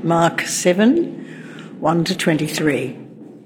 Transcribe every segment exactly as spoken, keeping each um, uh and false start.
Mark seven, one to twenty-three.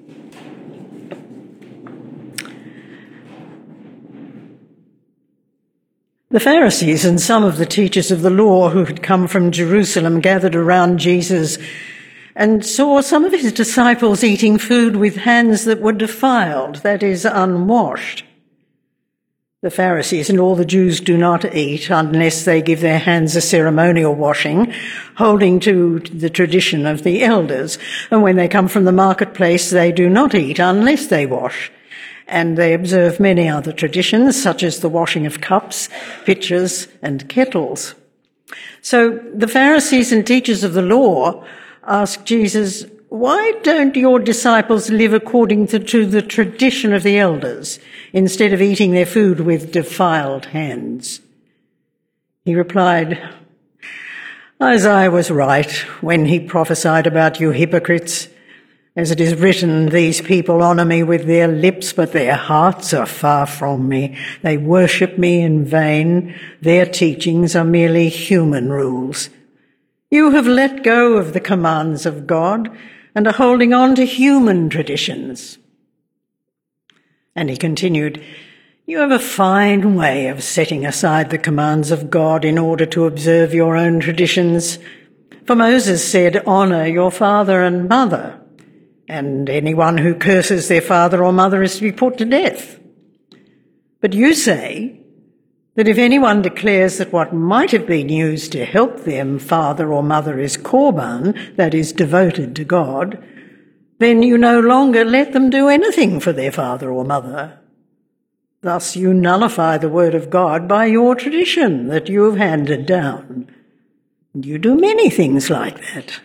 The Pharisees and some of the teachers of the law who had come from Jerusalem gathered around Jesus and saw some of his disciples eating food with hands that were defiled, that is, unwashed. The Pharisees and all the Jews do not eat unless they give their hands a ceremonial washing, holding to the tradition of the elders. And when they come from the marketplace, they do not eat unless they wash. And they observe many other traditions, such as the washing of cups, pitchers, and kettles. So the Pharisees and teachers of the law asked Jesus, "Why don't your disciples live according to, to the tradition of the elders, instead of eating their food with defiled hands?" He replied, "Isaiah was right when he prophesied about you hypocrites. As it is written, these people honour me with their lips, but their hearts are far from me. They worship me in vain. Their teachings are merely human rules. You have let go of the commands of God and are holding on to human traditions." And he continued, "You have a fine way of setting aside the commands of God in order to observe your own traditions. For Moses said, 'Honour your father and mother,' and anyone who curses their father or mother is to be put to death. But you say that if anyone declares that what might have been used to help them father or mother is korban, that is, devoted to God, then you no longer let them do anything for their father or mother. Thus you nullify the word of God by your tradition that you have handed down. And you do many things like that."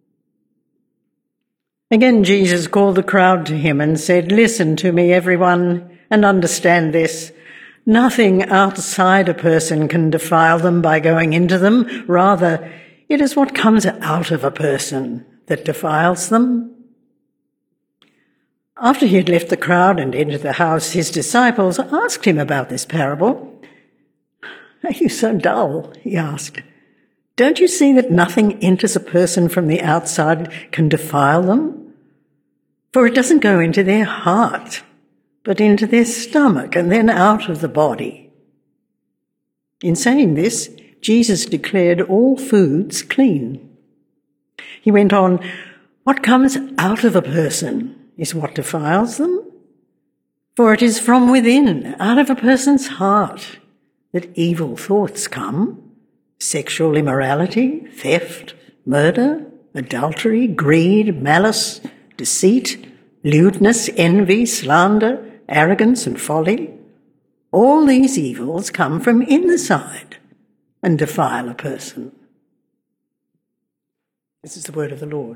Again, Jesus called the crowd to him and said, "Listen to me, everyone, and understand this. Nothing outside a person can defile them by going into them. Rather, it is what comes out of a person that defiles them." After he had left the crowd and entered the house, his disciples asked him about this parable. "Are you so dull?" he asked. "Don't you see that nothing enters a person from the outside can defile them? For it doesn't go into their heart, but into their stomach and then out of the body." In saying this, Jesus declared all foods clean. He went on, "What comes out of a person is what defiles them. For it is from within, out of a person's heart, that evil thoughts come: sexual immorality, theft, murder, adultery, greed, malice, deceit, lewdness, envy, slander, arrogance, and folly. All these evils come from inside and defile a person." This is the word of the Lord.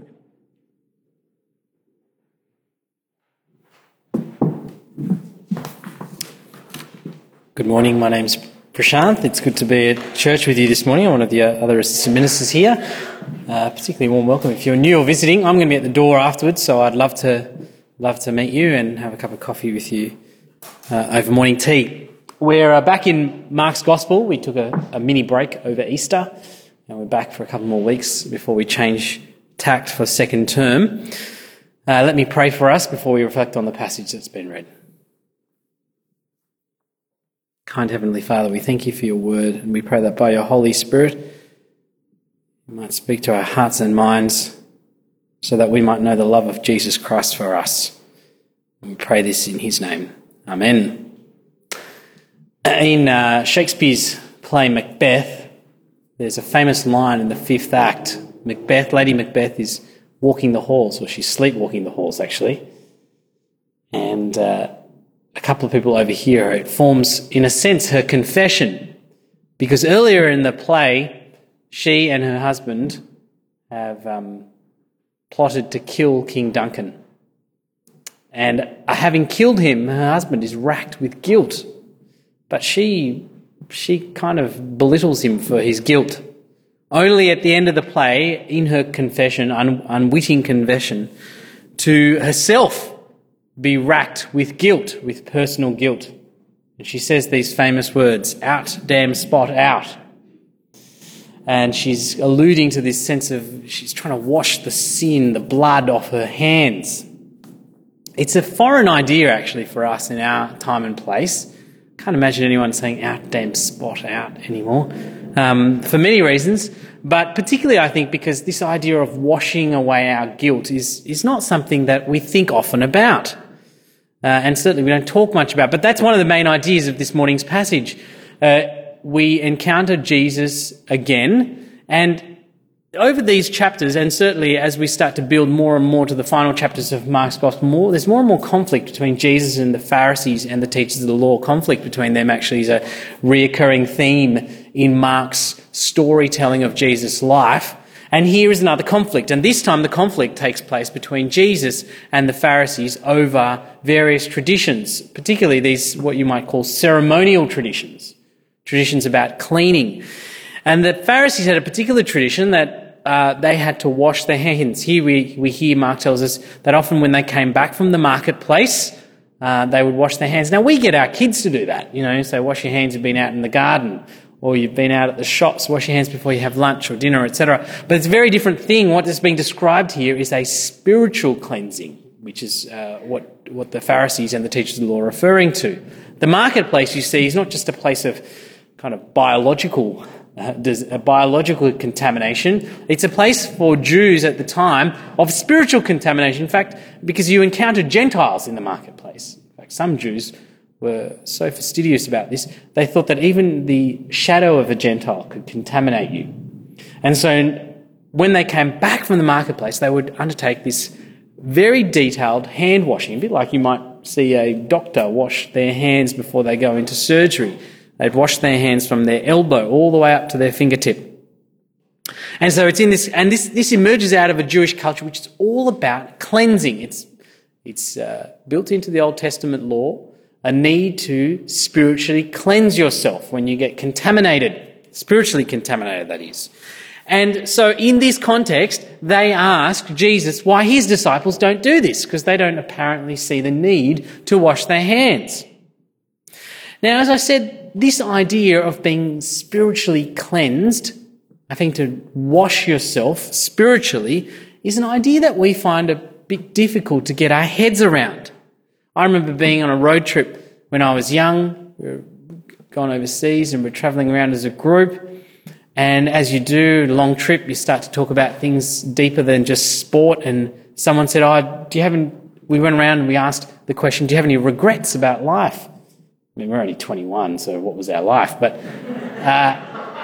Good morning, my name's Prashanth. It's good to be at church with you this morning. I'm one of the other assistant ministers here. Uh, particularly warm welcome if you're new or visiting. I'm going to be at the door afterwards, so I'd love to love to meet you and have a cup of coffee with you uh, over morning tea. We're uh, back in Mark's Gospel. We took a, a mini break over Easter, and we're back for a couple more weeks before we change tact for second term. Uh, let me pray for us before we reflect on the passage that's been read. Kind Heavenly Father, we thank you for your word, and we pray that by your Holy Spirit you might speak to our hearts and minds so that we might know the love of Jesus Christ for us. And we pray this in his name. Amen. In uh, Shakespeare's play Macbeth, there's a famous line in the fifth act. Macbeth, Lady Macbeth is walking the halls, or she's sleepwalking the halls actually. And uh, a couple of people overhear her. It forms, in a sense, her confession. Because earlier in the play, she and her husband have um, plotted to kill King Duncan. And having killed him, her husband is racked with guilt. But she, she kind of belittles him for his guilt. Only at the end of the play, in her confession, un- unwitting confession, to herself be racked with guilt, with personal guilt. And she says these famous words, "Out, damn spot, out." and she's alluding to this sense of she's trying to wash the sin, the blood off her hands. It's a foreign idea, actually, for us in our time and place. Can't imagine anyone saying out damn spot out anymore, um, for many reasons, but particularly I think because this idea of washing away our guilt is, is not something that we think often about. Uh, and certainly we don't talk much about, but that's one of the main ideas of this morning's passage. Uh, we encounter Jesus again, and over these chapters, and certainly as we start to build more and more to the final chapters of Mark's Gospel, more, there's more and more conflict between Jesus and the Pharisees and the teachers of the law. Conflict between them actually is a reoccurring theme in Mark's storytelling of Jesus' life. And here is another conflict, and this time the conflict takes place between Jesus and the Pharisees over various traditions, particularly these what you might call ceremonial traditions, traditions about cleaning. And the Pharisees had a particular tradition that Uh, they had to wash their hands. Here we, we hear Mark tells us that often when they came back from the marketplace, uh, they would wash their hands. Now we get our kids to do that, you know, so wash your hands, you've been out in the garden, or you've been out at the shops, wash your hands before you have lunch or dinner, et cetera. But it's a very different thing. What is being described here is a spiritual cleansing, which is uh, what, what the Pharisees and the teachers of the law are referring to. The marketplace, you see, is not just a place of kind of biological Uh, there's a biological contamination. It's a place for Jews at the time of spiritual contamination. In fact, because you encountered Gentiles in the marketplace. In fact, some Jews were so fastidious about this, they thought that even the shadow of a Gentile could contaminate you. And so when they came back from the marketplace, they would undertake this very detailed hand washing, a bit like you might see a doctor wash their hands before they go into surgery. They'd wash their hands from their elbow all the way up to their fingertip. And so it's in this, and this, this emerges out of a Jewish culture which is all about cleansing. It's, it's uh, built into the Old Testament law, a need to spiritually cleanse yourself when you get contaminated, spiritually contaminated, that is. And so in this context, they ask Jesus why his disciples don't do this, because they don't apparently see the need to wash their hands. Now, as I said, this idea of being spiritually cleansed, I think to wash yourself spiritually, is an idea that we find a bit difficult to get our heads around. I remember being on a road trip when I was young. We were gone overseas and we're travelling around as a group. And as you do, a long trip, you start to talk about things deeper than just sport. And someone said, oh, do you have any, we went around and we asked the question, do you have any regrets about life? I mean, we're only twenty-one, so what was our life? But uh,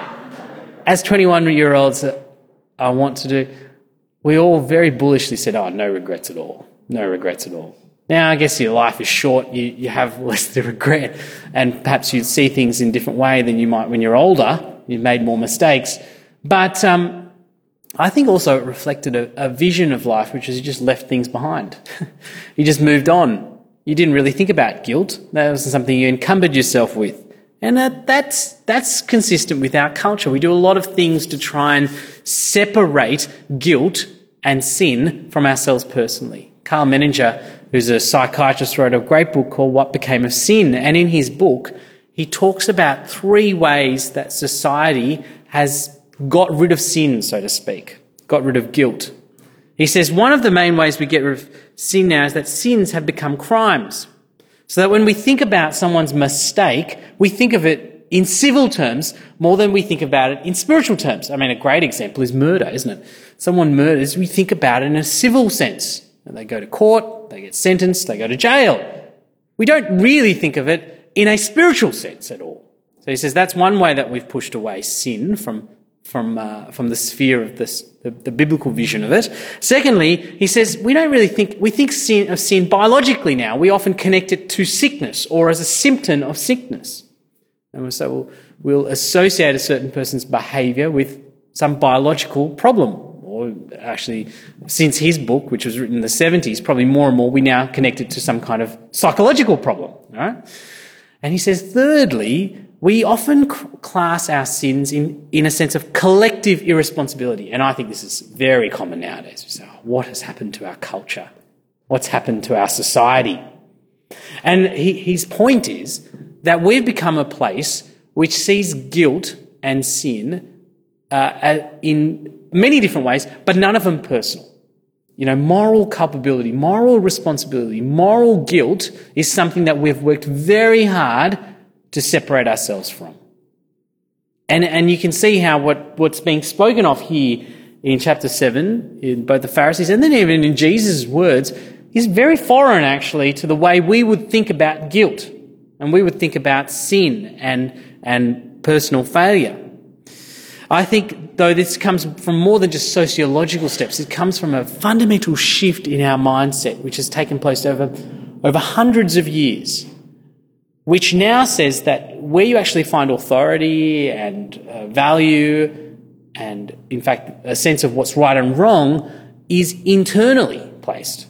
as twenty-one-year-olds, uh, I want to do, we all very bullishly said, oh, no regrets at all. No regrets at all. Now, I guess your life is short. You, you have less to regret, and perhaps you see things in a different way than you might when you're older. You've made more mistakes. But um, I think also it reflected a, a vision of life, which is you just left things behind. You just moved on. You didn't really think about guilt. That wasn't something you encumbered yourself with. And uh, that's that's consistent with our culture. We do a lot of things to try and separate guilt and sin from ourselves personally. Carl Menninger, who's a psychiatrist, wrote a great book called What Became of Sin. And in his book, he talks about three ways that society has got rid of sin, so to speak, got rid of guilt. He says one of the main ways we get rid of sin now is that sins have become crimes. So that when we think about someone's mistake, we think of it in civil terms more than we think about it in spiritual terms. I mean, a great example is murder, isn't it? Someone murders, we think about it in a civil sense. And they go to court, they get sentenced, they go to jail. We don't really think of it in a spiritual sense at all. So he says that's one way that we've pushed away sin from from uh, from the sphere of this, the, the biblical vision of it. Secondly, he says we don't really think, we think sin, of sin biologically now. We often connect it to sickness or as a symptom of sickness. And so we'll, we'll associate a certain person's behaviour with some biological problem. Or actually, since his book, which was written in the seventies, probably more and more we now connect it to some kind of psychological problem. All right? And he says, thirdly, we often class our sins in, in a sense of collective irresponsibility. And I think this is very common nowadays. We say, oh, what has happened to our culture? What's happened to our society? And he, his point is that we've become a place which sees guilt and sin uh, in many different ways, but none of them personal. You know, moral culpability, moral responsibility, moral guilt is something that we've worked very hard to separate ourselves from. And and you can see how what, what's being spoken of here in chapter seven, in both the Pharisees and then even in Jesus' words, is very foreign actually to the way we would think about guilt and we would think about sin and and personal failure. I think, though, this comes from more than just sociological steps. It comes from a fundamental shift in our mindset, which has taken place over, over hundreds of years, which now says that where you actually find authority and uh, value and, in fact, a sense of what's right and wrong is internally placed.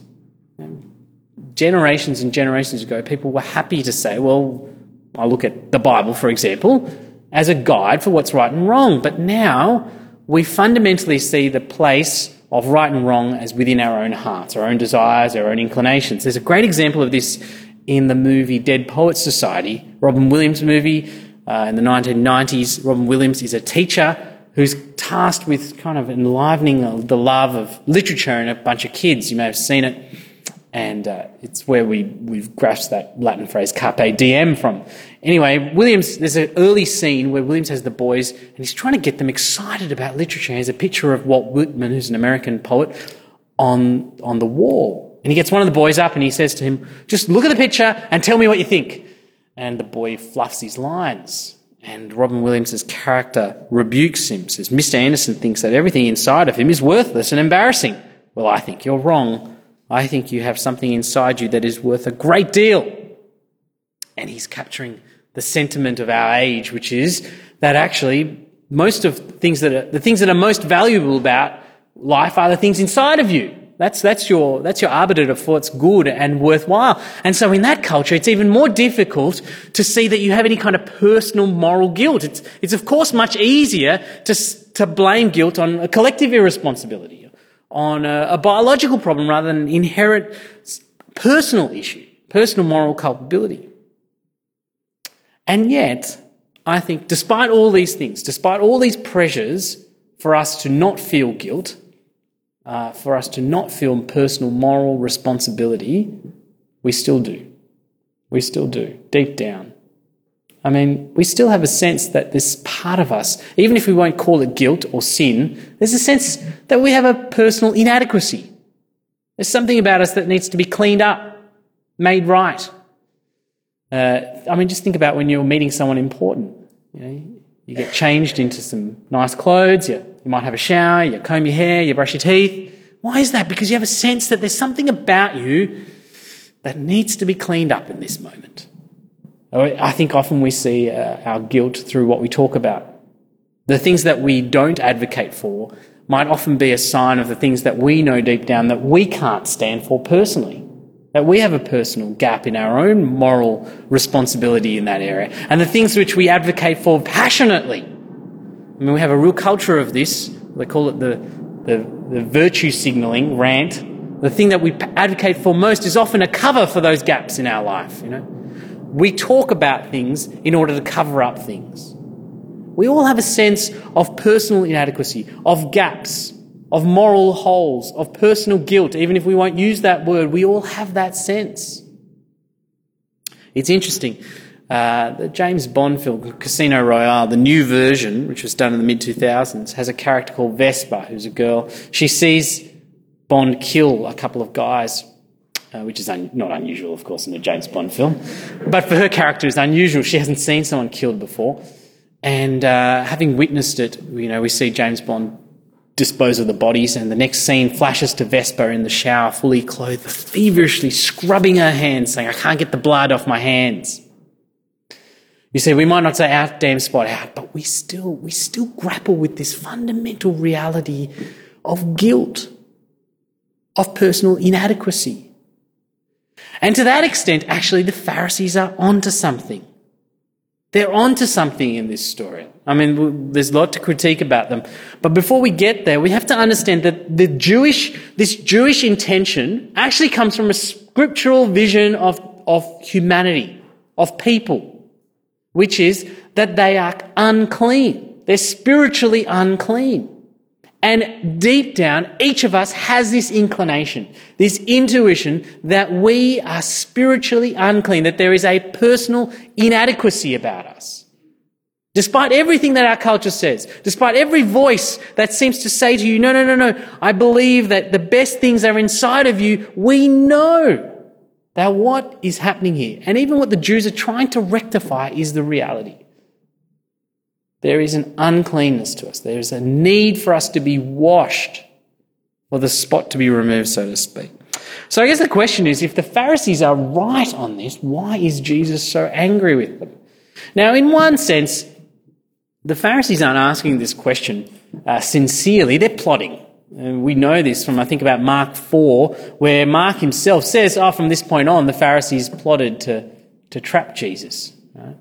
Generations and generations ago, people were happy to say, well, I look at the Bible, for example, as a guide for what's right and wrong. But now we fundamentally see the place of right and wrong as within our own hearts, our own desires, our own inclinations. There's a great example of this in the movie Dead Poets Society, Robin Williams movie uh, in the nineteen nineties. Robin Williams is a teacher who's tasked with kind of enlivening the love of literature in a bunch of kids. You may have seen it. And uh, it's where we, we've grasped that Latin phrase carpe diem from. Anyway, Williams, there's an early scene where Williams has the boys and he's trying to get them excited about literature. There's a picture of Walt Whitman, who's an American poet, on, on the wall. And he gets one of the boys up and he says to him, just look at the picture and tell me what you think. And the boy fluffs his lines. And Robin Williams' character rebukes him, says, Mister Anderson thinks that everything inside of him is worthless and embarrassing. Well, I think you're wrong. I think you have something inside you that is worth a great deal. And he's capturing the sentiment of our age, which is that actually most of the things that are, the things that are most valuable about life are the things inside of you. That's, that's your, that's your arbiter of what's good and worthwhile. And so in that culture, it's even more difficult to see that you have any kind of personal moral guilt. It's, it's of course much easier to, to blame guilt on a collective irresponsibility, on a, a biological problem rather than an inherent personal issue, personal moral culpability. And yet, I think despite all these things, despite all these pressures for us to not feel guilt, uh, for us to not feel personal moral responsibility, we still do. We still do, deep down. I mean, we still have a sense that this part of us, even if we won't call it guilt or sin, there's a sense that we have a personal inadequacy. There's something about us that needs to be cleaned up, made right. Uh, I mean, just think about when you're meeting someone important. You know, you get changed into some nice clothes, you, you might have a shower, you comb your hair, you brush your teeth. Why is that? Because you have a sense that there's something about you that needs to be cleaned up in this moment. I think often we see uh, our guilt through what we talk about. The things that we don't advocate for might often be a sign of the things that we know deep down that we can't stand for personally, that we have a personal gap in our own moral responsibility in that area. And the things which we advocate for passionately. I mean, we have a real culture of this. They call it the, the, the virtue signalling rant. The thing that we advocate for most is often a cover for those gaps in our life, you know. We talk about things in order to cover up things. We all have a sense of personal inadequacy, of gaps, of moral holes, of personal guilt. Even if we won't use that word, we all have that sense. It's interesting. Uh, the James Bond film, Casino Royale, the new version, which was done in the mid two thousands, has a character called Vesper, who's a girl. She sees Bond kill a couple of guys, Uh, which is un- not unusual, of course, in a James Bond film. But for her character, it's unusual. She hasn't seen someone killed before. And uh, having witnessed it, you know, we see James Bond dispose of the bodies, and the next scene flashes to Vesper in the shower, fully clothed, feverishly scrubbing her hands, saying, I can't get the blood off my hands. You see, we might not say out, damn spot out, but we still, we still grapple with this fundamental reality of guilt, of personal inadequacy. And to that extent, actually, the Pharisees are onto something. They're onto something in this story. I mean, there's a lot to critique about them. But before we get there, we have to understand that the Jewish, this Jewish intention actually comes from a scriptural vision of, of humanity, of people, which is that they are unclean. They're spiritually unclean. And deep down, each of us has this inclination, this intuition that we are spiritually unclean, that there is a personal inadequacy about us. Despite everything that our culture says, despite every voice that seems to say to you, no, no, no, no, I believe that the best things are inside of you, we know that what is happening here, and even what the Jews are trying to rectify, is the reality. There is an uncleanness to us. There is a need for us to be washed, or the spot to be removed, so to speak. So I guess the question is, if the Pharisees are right on this, why is Jesus so angry with them? Now, in one sense, the Pharisees aren't asking this question uh, sincerely. They're plotting. And we know this from, I think, about Mark four, where Mark himself says, oh, from this point on, the Pharisees plotted to, to trap Jesus. Right?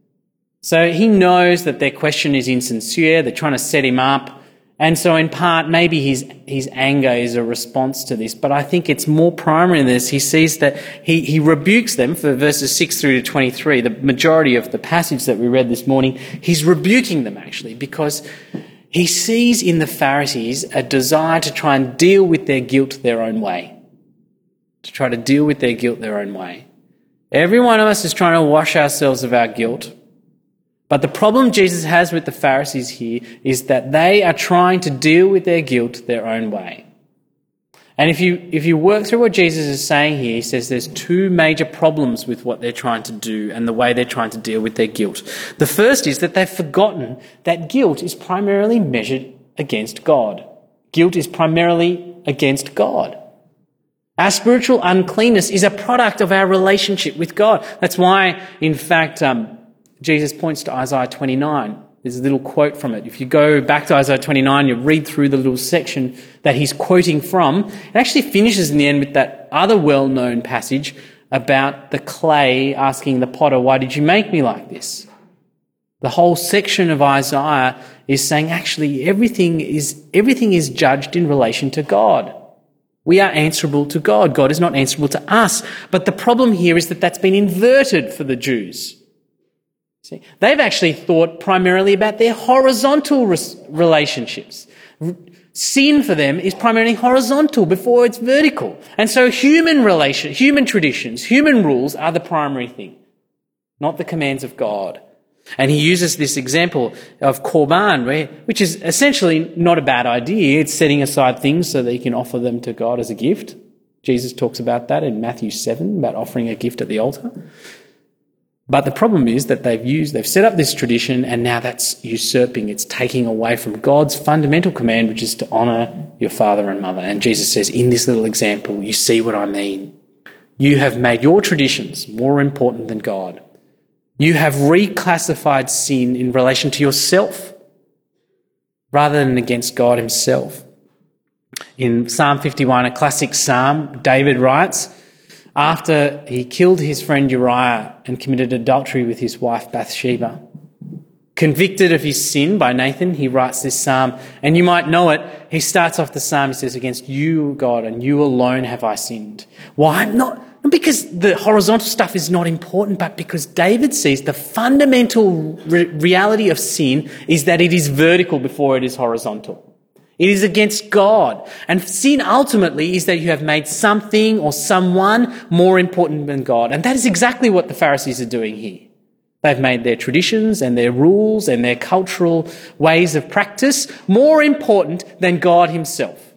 So he knows that their question is insincere. They're trying to set him up. And so in part, maybe his, his anger is a response to this. But I think it's more primary than this. He sees that he, he rebukes them for verses six through to twenty-three, the majority of the passage that we read this morning. He's rebuking them, actually, because he sees in the Pharisees a desire to try and deal with their guilt their own way. To try to deal with their guilt their own way. Every one of us is trying to wash ourselves of our guilt. But the problem Jesus has with the Pharisees here is that they are trying to deal with their guilt their own way. And if you if you work through what Jesus is saying here, he says there's two major problems with what they're trying to do and the way they're trying to deal with their guilt. The first is that they've forgotten that guilt is primarily measured against God. Guilt is primarily against God. Our spiritual uncleanness is a product of our relationship with God. That's why, in fact, um, Jesus points to Isaiah twenty-nine. There's a little quote from it. If you go back to Isaiah twenty-nine, you read through the little section that he's quoting from. It actually finishes in the end with that other well-known passage about the clay asking the potter, why did you make me like this? The whole section of Isaiah is saying actually everything is, everything is judged in relation to God. We are answerable to God. God is not answerable to us. But the problem here is that that's been inverted for the Jews. See, they've actually thought primarily about their horizontal res- relationships. R- Sin for them is primarily horizontal before it's vertical. And so human relation, human traditions, human rules are the primary thing, not the commands of God. And he uses this example of Korban, where, which is essentially not a bad idea. It's setting aside things so that you can offer them to God as a gift. Jesus talks about that in Matthew seven, about offering a gift at the altar. But the problem is that they've used, they've set up this tradition, and now that's usurping. It's taking away from God's fundamental command, which is to honour your father and mother. And Jesus says, in this little example, you see what I mean. You have made your traditions more important than God. You have reclassified sin in relation to yourself rather than against God himself. In Psalm fifty-one, a classic psalm, David writes, after he killed his friend Uriah and committed adultery with his wife Bathsheba, convicted of his sin by Nathan, he writes this psalm, and you might know it. He starts off the psalm, he says, against you, God, and you alone have I sinned. Why? Not, not because the horizontal stuff is not important, but because David sees the fundamental re- reality of sin is that it is vertical before it is horizontal. It is against God. And sin ultimately is that you have made something or someone more important than God. And that is exactly what the Pharisees are doing here. They've made their traditions and their rules and their cultural ways of practice more important than God himself.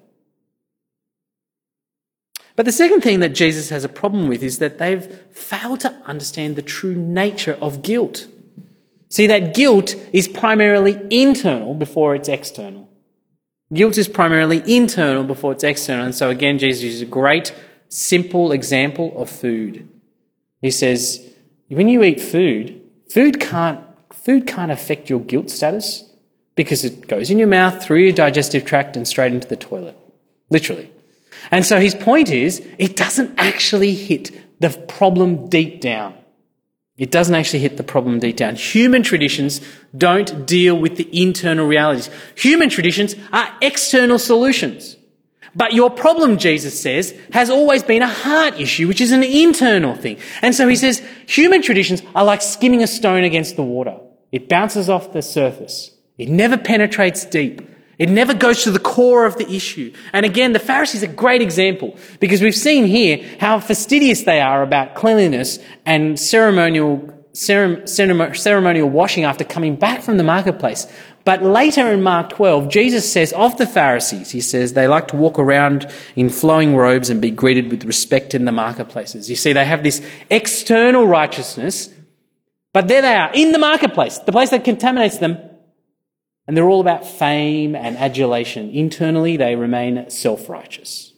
But the second thing that Jesus has a problem with is that they've failed to understand the true nature of guilt. See, that guilt is primarily internal before it's external. Guilt is primarily internal before it's external. And so again, Jesus uses a great, simple example of food. He says, when you eat food, food can't, food can't affect your guilt status because it goes in your mouth, through your digestive tract and straight into the toilet. Literally. And so his point is, it doesn't actually hit the problem deep down. It doesn't actually hit the problem deep down. Human traditions don't deal with the internal realities. Human traditions are external solutions. But your problem, Jesus says, has always been a heart issue, which is an internal thing. And so he says, human traditions are like skimming a stone against the water. It bounces off the surface. It never penetrates deep. It never goes to the core of the issue. And again, the Pharisees are a great example because we've seen here how fastidious they are about cleanliness and ceremonial ceremonial washing after coming back from the marketplace. But later in Mark twelve, Jesus says of the Pharisees, he says they like to walk around in flowing robes and be greeted with respect in the marketplaces. You see, they have this external righteousness, but there they are in the marketplace, the place that contaminates them, and they're all about fame and adulation. Internally, they remain self-righteous.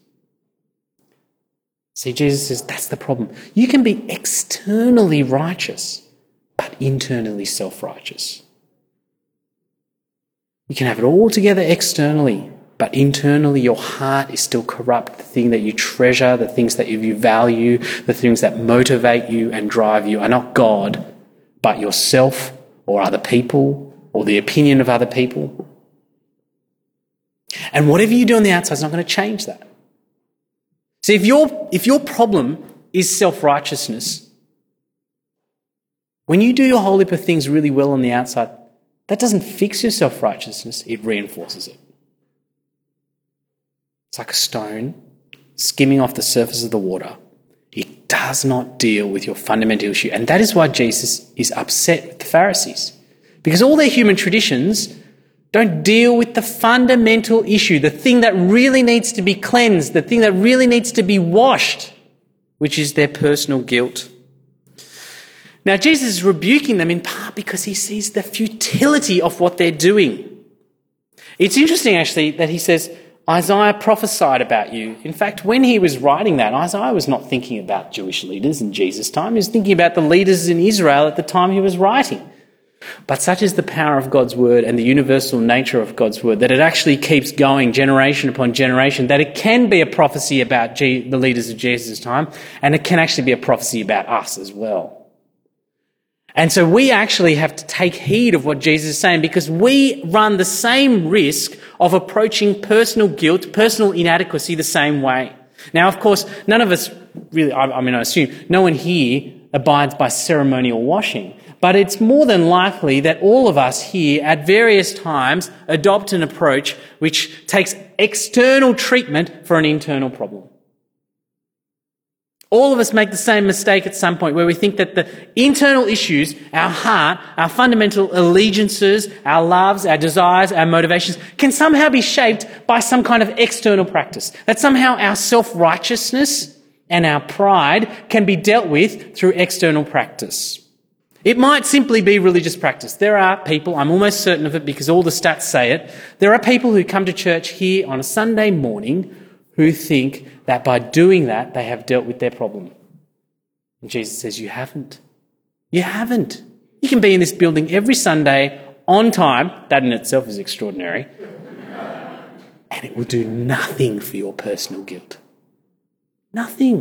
See, Jesus says that's the problem. You can be externally righteous, but internally self-righteous. You can have it all together externally, but internally your heart is still corrupt. The thing that you treasure, the things that you value, the things that motivate you and drive you are not God, but yourself or other people or the opinion of other people. And whatever you do on the outside is not going to change that. See, if your, if your problem is self-righteousness, when you do your whole heap of things really well on the outside, that doesn't fix your self-righteousness, it reinforces it. It's like a stone skimming off the surface of the water. It does not deal with your fundamental issue. And that is why Jesus is upset with the Pharisees. Because all their human traditions don't deal with the fundamental issue, the thing that really needs to be cleansed, the thing that really needs to be washed, which is their personal guilt. Now, Jesus is rebuking them in part because he sees the futility of what they're doing. It's interesting, actually, that he says, Isaiah prophesied about you. In fact, when he was writing that, Isaiah was not thinking about Jewish leaders in Jesus' time. He was thinking about the leaders in Israel at the time he was writing. But such is the power of God's word and the universal nature of God's word that it actually keeps going generation upon generation, that it can be a prophecy about G- the leaders of Jesus' time, and it can actually be a prophecy about us as well. And so we actually have to take heed of what Jesus is saying because we run the same risk of approaching personal guilt, personal inadequacy the same way. Now, of course, none of us really, I, I mean, I assume no one here abides by ceremonial washing, but it's more than likely that all of us here at various times adopt an approach which takes external treatment for an internal problem. All of us make the same mistake at some point where we think that the internal issues, our heart, our fundamental allegiances, our loves, our desires, our motivations, can somehow be shaped by some kind of external practice. That somehow our self-righteousness and our pride can be dealt with through external practice. It might simply be religious practice. There are people, I'm almost certain of it because all the stats say it, there are people who come to church here on a Sunday morning who think that by doing that, they have dealt with their problem. And Jesus says, you haven't. You haven't. You can be in this building every Sunday on time. That in itself is extraordinary. And it will do nothing for your personal guilt. Nothing.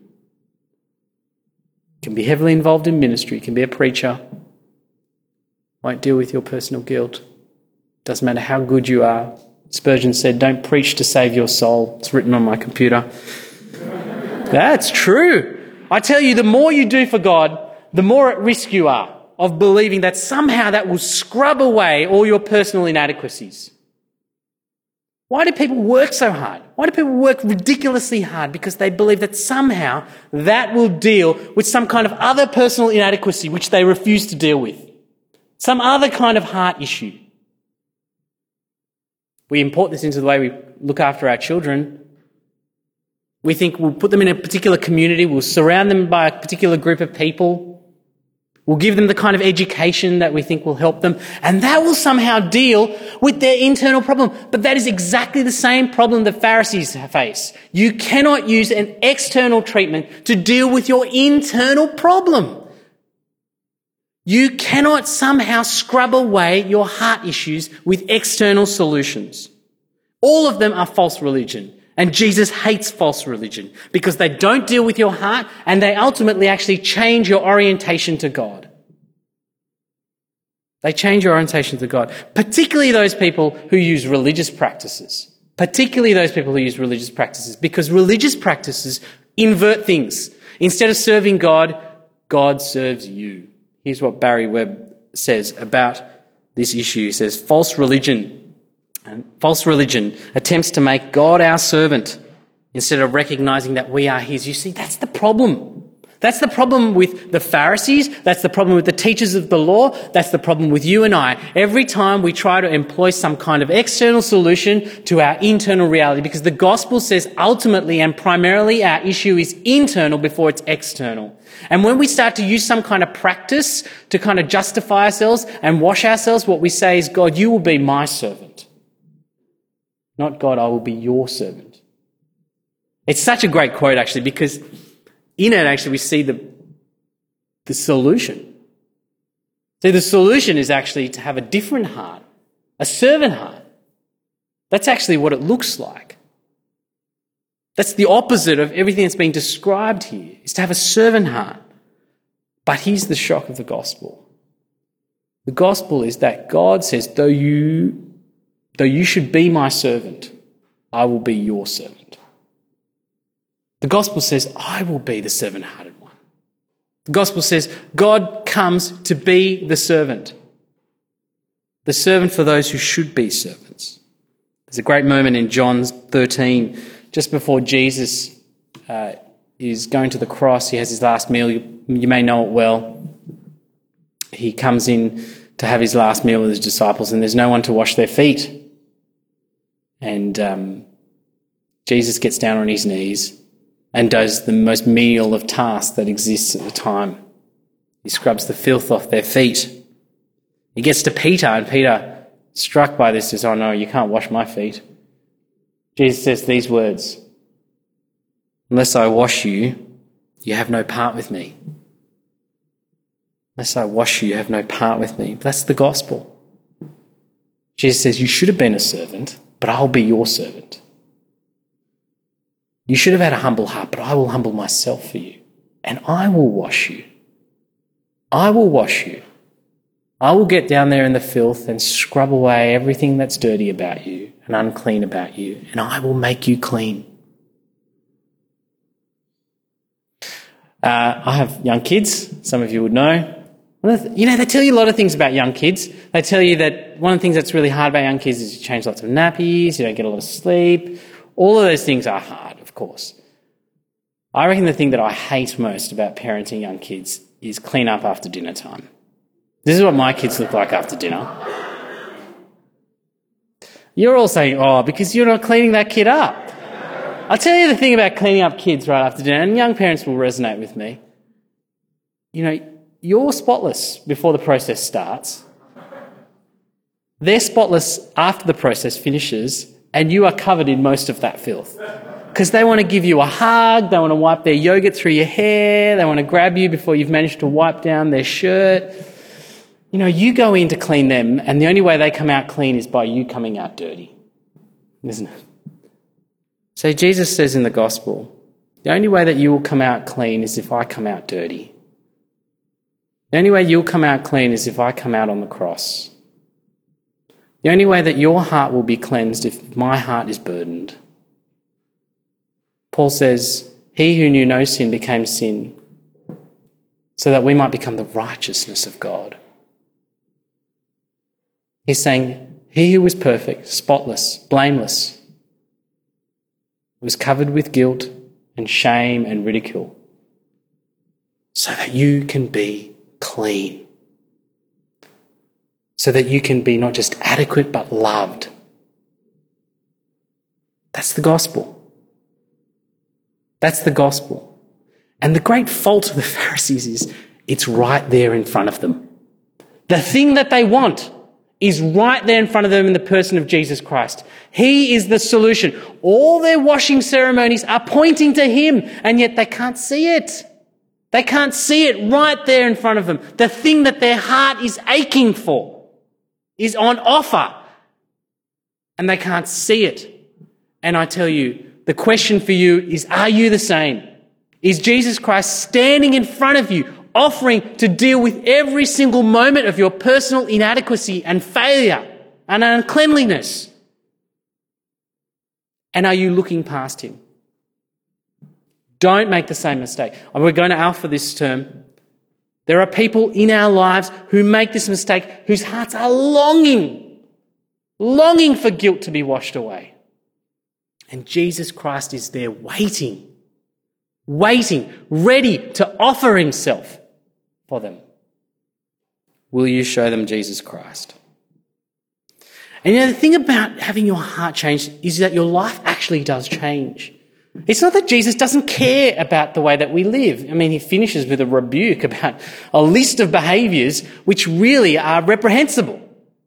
You can be heavily involved in ministry. You can be a preacher. Won't deal with your personal guilt. Doesn't matter how good you are. Spurgeon said, don't preach to save your soul. It's written on my computer. That's true. I tell you, the more you do for God, the more at risk you are of believing that somehow that will scrub away all your personal inadequacies. Why do people work so hard? Why do people work ridiculously hard? Because they believe that somehow that will deal with some kind of other personal inadequacy which they refuse to deal with. Some other kind of heart issue. We import this into the way we look after our children. We think we'll put them in a particular community, we'll surround them by a particular group of people, we'll give them the kind of education that we think will help them, and that will somehow deal with their internal problem. But that is exactly the same problem the Pharisees face. You cannot use an external treatment to deal with your internal problem. You cannot somehow scrub away your heart issues with external solutions. All of them are false religion. And Jesus hates false religion because they don't deal with your heart and they ultimately actually change your orientation to God. They change your orientation to God, particularly those people who use religious practices. Particularly those people who use religious practices because religious practices invert things. Instead of serving God, God serves you. Here's what Barry Webb says about this issue. He says, false religion, and false religion attempts to make God our servant instead of recognizing that we are his. You see, that's the problem. That's the problem with the Pharisees. That's the problem with the teachers of the law. That's the problem with you and I. Every time we try to employ some kind of external solution to our internal reality, because the gospel says ultimately and primarily our issue is internal before it's external. And when we start to use some kind of practice to kind of justify ourselves and wash ourselves, what we say is, God, you will be my servant. Not God, I will be your servant. It's such a great quote, actually, because in it, actually, we see the, the solution. See, the solution is actually to have a different heart, a servant heart. That's actually what it looks like. That's the opposite of everything that's being described here, is to have a servant heart. But here's the shock of the gospel. The gospel is that God says, though you, though you should be my servant, I will be your servant. The gospel says, I will be the servant-hearted one. The gospel says, God comes to be the servant. The servant for those who should be servants. There's a great moment in John thirteen, just before Jesus uh, is going to the cross. He has his last meal. You, you may know it well. He comes in to have his last meal with his disciples, and there's no one to wash their feet. And um, Jesus gets down on his knees and does the most menial of tasks that exists at the time. He scrubs the filth off their feet. He gets to Peter, and Peter, struck by this, says, oh no, you can't wash my feet. Jesus says these words, unless I wash you, you have no part with me. Unless I wash you, you have no part with me. That's the gospel. Jesus says, you should have been a servant, but I'll be your servant. You should have had a humble heart, but I will humble myself for you. And I will wash you. I will wash you. I will get down there in the filth and scrub away everything that's dirty about you and unclean about you, and I will make you clean. Uh, I have young kids, some of you would know. You know, they tell you a lot of things about young kids. They tell you that one of the things that's really hard about young kids is you change lots of nappies, you don't get a lot of sleep. All of those things are hard, of course. I reckon the thing that I hate most about parenting young kids is clean up after dinner time. This is what my kids look like after dinner. You're all saying, oh, because you're not cleaning that kid up. I'll tell you the thing about cleaning up kids right after dinner, and young parents will resonate with me. You know, you're spotless before the process starts. They're spotless after the process finishes, and you are covered in most of that filth. Because they want to give you a hug, they want to wipe their yogurt through your hair, they want to grab you before you've managed to wipe down their shirt. You know, you go in to clean them, and the only way they come out clean is by you coming out dirty, isn't it? So Jesus says in the gospel, the only way that you will come out clean is if I come out dirty. The only way you'll come out clean is if I come out on the cross. The only way that your heart will be cleansed if my heart is burdened. Paul says, he who knew no sin became sin so that we might become the righteousness of God. He's saying, he who was perfect, spotless, blameless, was covered with guilt and shame and ridicule so that you can be clean. So that you can be not just adequate but loved. That's the gospel. That's the gospel. And the great fault of the Pharisees is it's right there in front of them. The thing that they want is right there in front of them in the person of Jesus Christ. He is the solution. All their washing ceremonies are pointing to him, and yet they can't see it. They can't see it right there in front of them. The thing that their heart is aching for is on offer, and they can't see it. And I tell you, the question for you is, are you the same? Is Jesus Christ standing in front of you, offering to deal with every single moment of your personal inadequacy and failure and uncleanliness? And are you looking past him? Don't make the same mistake. We're going to Alpha this term. There are people in our lives who make this mistake, whose hearts are longing, longing for guilt to be washed away. And Jesus Christ is there waiting, waiting, ready to offer himself for them. Will you show them Jesus Christ? And you know, the thing about having your heart changed is that your life actually does change. It's not that Jesus doesn't care about the way that we live. I mean, he finishes with a rebuke about a list of behaviours which really are reprehensible.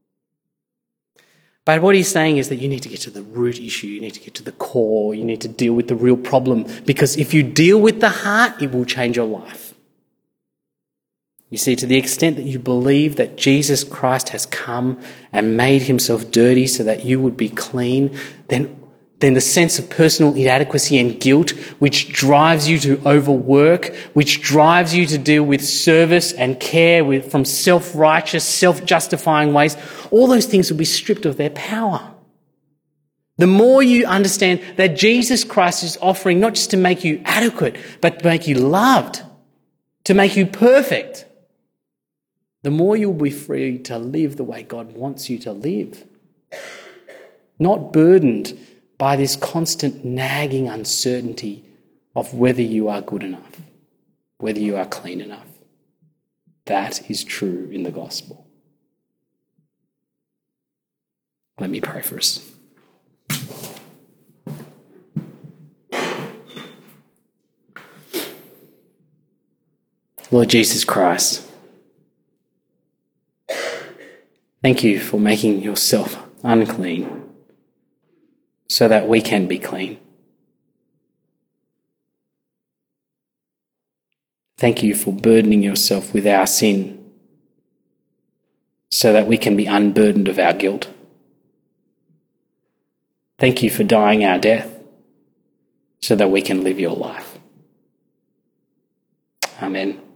But what he's saying is that you need to get to the root issue, you need to get to the core, you need to deal with the real problem, because if you deal with the heart, it will change your life. You see, to the extent that you believe that Jesus Christ has come and made himself dirty so that you would be clean, then then the sense of personal inadequacy and guilt, which drives you to overwork, which drives you to deal with service and care with, from self-righteous, self-justifying ways, all those things will be stripped of their power. The more you understand that Jesus Christ is offering not just to make you adequate, but to make you loved, to make you perfect, the more you'll be free to live the way God wants you to live. Not burdened by this constant nagging uncertainty of whether you are good enough, whether you are clean enough. That is true in the gospel. Let me pray for us. Lord Jesus Christ, thank you for making yourself unclean so that we can be clean. Thank you for burdening yourself with our sin so that we can be unburdened of our guilt. Thank you for dying our death so that we can live your life. Amen.